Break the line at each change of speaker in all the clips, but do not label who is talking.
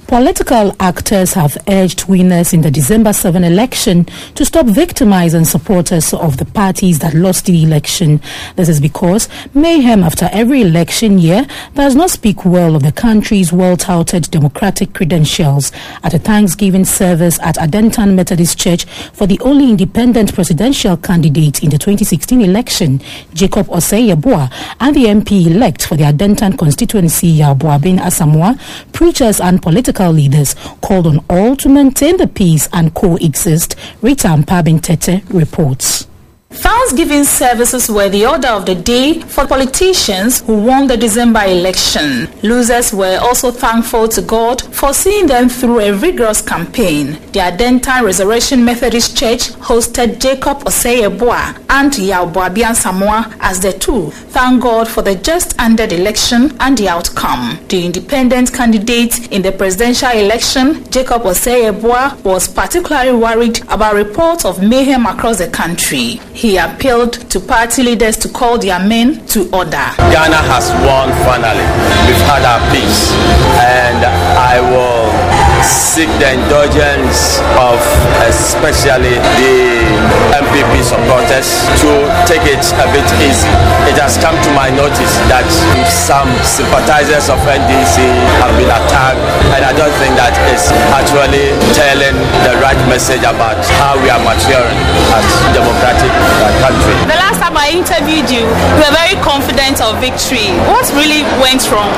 Political actors have urged winners in the December 7 election to stop victimizing supporters of the parties that lost the election. This is because mayhem after every election year does not speak well of the country's well-touted democratic credentials. At a Thanksgiving service at Adentan Methodist Church for the only independent presidential candidate in the 2016 election, Jacob Osei-Yeboah, and the MP-elect for the Adentan constituency, Yaboabin Asamoah, preachers and political leaders called on all to maintain the peace and coexist. Rita Mpabin-Tete reports.
Thanksgiving services were the order of the day for politicians who won the December election. Losers were also thankful to God for seeing them through a rigorous campaign. The Adentan Resurrection Methodist Church hosted Jacob Osei-Yeboah and Yaboabin Asamoah as the two thank God for the just ended election and the outcome. The independent candidate in the presidential election, Jacob Osei-Yeboah, was particularly worried about reports of mayhem across the country. He appealed to party leaders to call their men to order.
Ghana has won finally. We've had our peace, and I will seek the indulgence of especially the MPP supporters to take it a bit easy. It has come to my notice that some sympathizers of NDC have been attacked, and I don't think that is actually telling the right message about how we are maturing as democratic country.
The last time I interviewed you, you were very confident of victory. What really went wrong?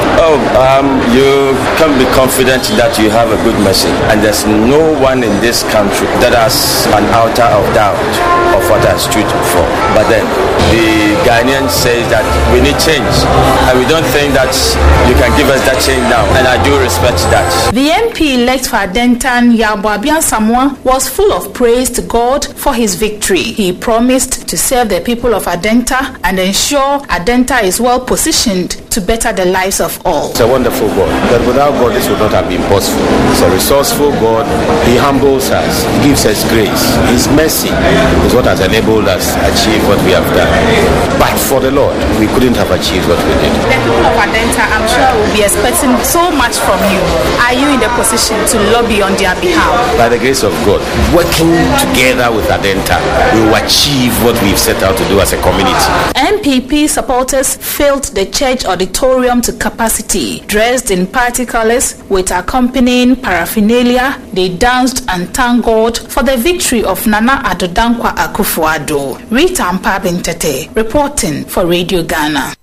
You can be confident that you have a good message, and there's no one in this country that has an iota of doubt of what I stood for. But then the Ghanaian says that we need change, and we don't think that you can give us that change now, and I do respect that.
The MP-elect for Adentan, Yaboabin Asamoah, was full of praise to God for his victory. He promised to serve the people of Adenta and ensure Adenta is well positioned to better the lives of all.
It's a wonderful God, but without God this would not have been possible. He's a resourceful God. He humbles us, He gives us grace. His mercy is what has enabled us to achieve what we have done. But for the Lord, we couldn't have achieved what we did.
The people of Adenta, I'm sure, will be expecting so much from you. Are you in the position to lobby on their behalf?
By the grace of God, working together with Adenta, we will achieve what we've set out to do as a community.
MPP supporters filled the church auditorium to capacity. Dressed in party colors with accompanying paraphernalia, they danced and thanked God for the victory of Nana Addo Dankwa Akufo-Addo. Rita Mpabin-Tete reporting for Radio Ghana.